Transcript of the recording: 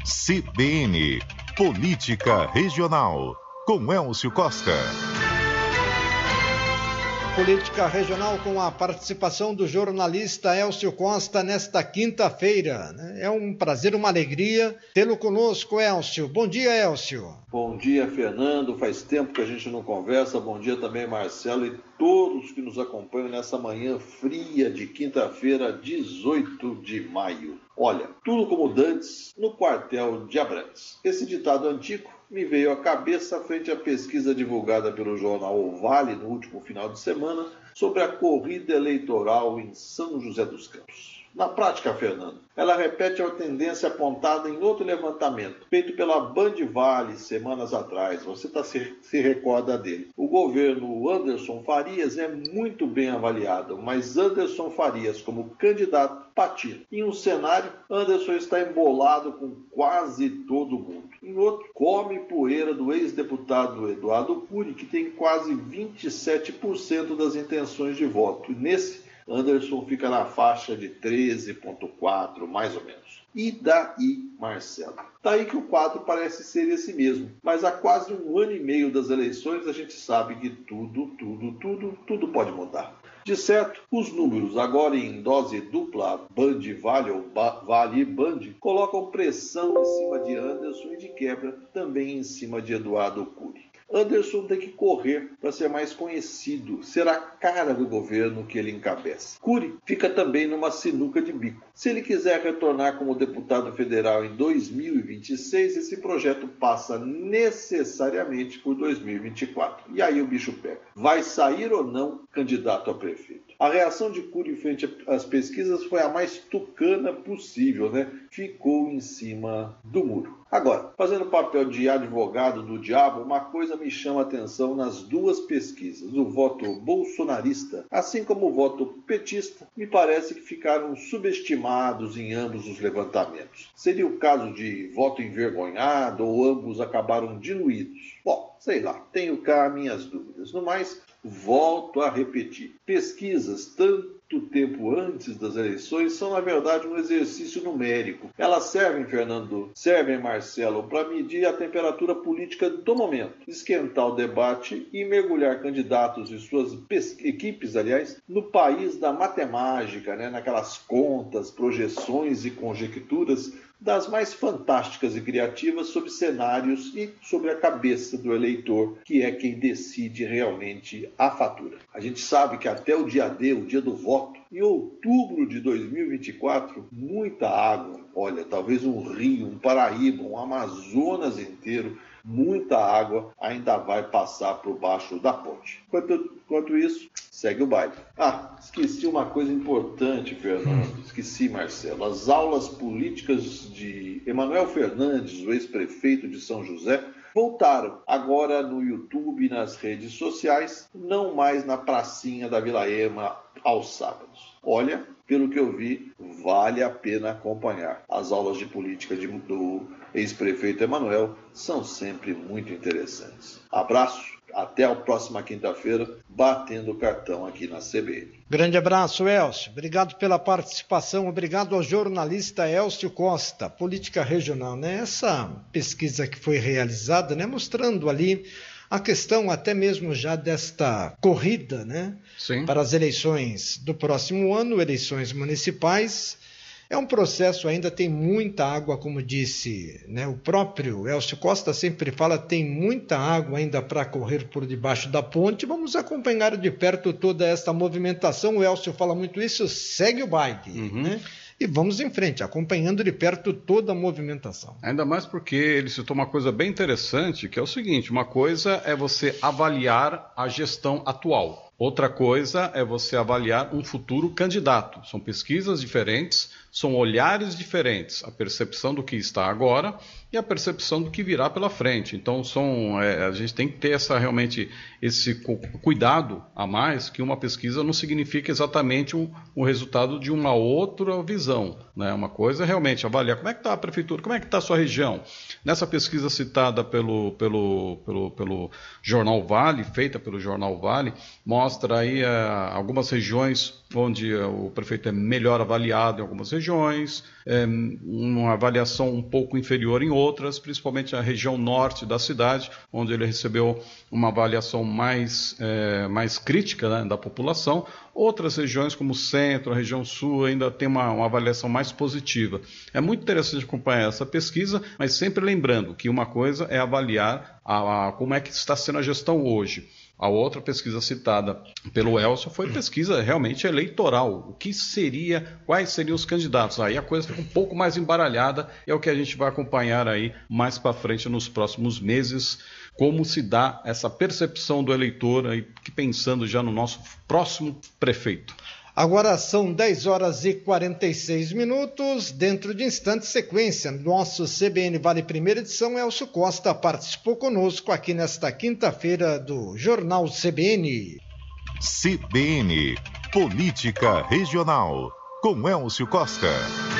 CBN Política Regional, com Elcio Costa. Política Regional com a participação do jornalista Elcio Costa nesta quinta-feira. É um prazer, uma alegria tê-lo conosco, Elcio. Bom dia, Elcio. Bom dia, Fernando. Faz tempo que a gente não conversa. Bom dia também, Marcelo, e todos que nos acompanham nessa manhã fria de quinta-feira, 18 de maio. Olha, tudo como dantes no quartel de Abrantes. Esse ditado antigo me veio à cabeça frente à pesquisa divulgada pelo jornal O Vale no último final de semana sobre a corrida eleitoral em São José dos Campos. Na prática, Fernando, ela repete a tendência apontada em outro levantamento, feito pela Band Vale semanas atrás. Você se recorda dele. O governo Anderson Farias é muito bem avaliado, mas Anderson Farias como candidato patina. Em um cenário, Anderson está embolado com quase todo mundo. Em outro, come poeira do ex-deputado Eduardo Cury, que tem quase 27% das intenções de voto. E nesse, Anderson fica na faixa de 13,4, mais ou menos. E daí, Marcelo? Daí que o quadro parece ser esse mesmo. Mas há quase um ano e meio das eleições a gente sabe que tudo pode mudar. De certo, os números, agora em dose dupla, Band Vale ou Vale Band, colocam pressão em cima de Anderson e de quebra também em cima de Eduardo Cury. Anderson tem que correr para ser mais conhecido, ser a cara do governo que ele encabeça. Cury fica também numa sinuca de bico. Se ele quiser retornar como deputado federal em 2026, esse projeto passa necessariamente por 2024. E aí o bicho pega. Vai sair ou não candidato a prefeito? A reação de Cury frente às pesquisas foi a mais tucana possível, né? Ficou em cima do muro. Agora, fazendo o papel de advogado do diabo, uma coisa me chama a atenção nas duas pesquisas. O voto bolsonarista, assim como o voto petista, me parece que ficaram subestimados em ambos os levantamentos. Seria o caso de voto envergonhado ou ambos acabaram diluídos? Bom, sei lá, tenho cá minhas dúvidas. No mais, volto a repetir. Pesquisas tanto tempo antes das eleições são, na verdade, um exercício numérico. Elas servem, Marcelo, para medir a temperatura política do momento, esquentar o debate e mergulhar candidatos e suas equipes, no país da matemática, naquelas contas, projeções e conjecturas das mais fantásticas e criativas sobre cenários e sobre a cabeça do eleitor, que é quem decide realmente a fatura. A gente sabe que até o dia D, o dia do voto, em outubro de 2024, muita água, olha, talvez um rio, um Paraíba, um Amazonas inteiro, muita água ainda vai passar por baixo da ponte. Enquanto isso, segue o baile. Esqueci uma coisa importante, Fernando. Esqueci, Marcelo. As aulas políticas de Emanuel Fernandes, o ex-prefeito de São José, voltaram agora no YouTube e nas redes sociais, não mais na pracinha da Vila Ema aos sábados. Olha, pelo que eu vi, vale a pena acompanhar. As aulas de política do ex-prefeito Emanuel são sempre muito interessantes. Abraço, até a próxima quinta-feira, batendo o cartão aqui na CBN. Grande abraço, Elcio. Obrigado pela participação. Obrigado ao jornalista Elcio Costa, Política Regional. Essa pesquisa que foi realizada, mostrando ali a questão até mesmo já desta corrida, Sim, para as eleições do próximo ano, eleições municipais. É um processo, ainda tem muita água, como disse, o próprio Elcio Costa sempre fala, tem muita água ainda para correr por debaixo da ponte. Vamos acompanhar de perto toda esta movimentação. O Elcio fala muito isso, segue o baile, E vamos em frente, acompanhando de perto toda a movimentação. Ainda mais porque ele citou uma coisa bem interessante, que é o seguinte, uma coisa é você avaliar a gestão atual, outra coisa é você avaliar um futuro candidato. São pesquisas diferentes, são olhares diferentes, a percepção do que está agora e a percepção do que virá pela frente. Então a gente tem que ter realmente esse cuidado a mais, que uma pesquisa não significa exatamente o resultado de uma outra visão. Uma coisa é realmente avaliar como é que está a prefeitura, como é que está a sua região. Nessa pesquisa citada pelo Jornal Vale, feita pelo Jornal Vale, mostra aí algumas regiões onde o prefeito é melhor avaliado em algumas regiões, uma avaliação um pouco inferior em outras, principalmente a região norte da cidade, onde ele recebeu uma avaliação mais crítica, né, da população. Outras regiões, como o centro, a região sul, ainda tem uma avaliação mais positiva. É muito interessante acompanhar essa pesquisa, mas sempre lembrando que uma coisa é avaliar como é que está sendo a gestão hoje. A outra pesquisa citada pelo Elcio foi pesquisa realmente eleitoral. Quais seriam os candidatos? Aí a coisa fica um pouco mais embaralhada, é o que a gente vai acompanhar aí mais para frente nos próximos meses, como se dá essa percepção do eleitor, aí, pensando já no nosso próximo prefeito. Agora são 10 horas e 46 minutos, dentro de instantes, sequência. Nosso CBN Vale Primeira Edição, Elcio Costa participou conosco aqui nesta quinta-feira do Jornal CBN. CBN, Política Regional, com Elcio Costa.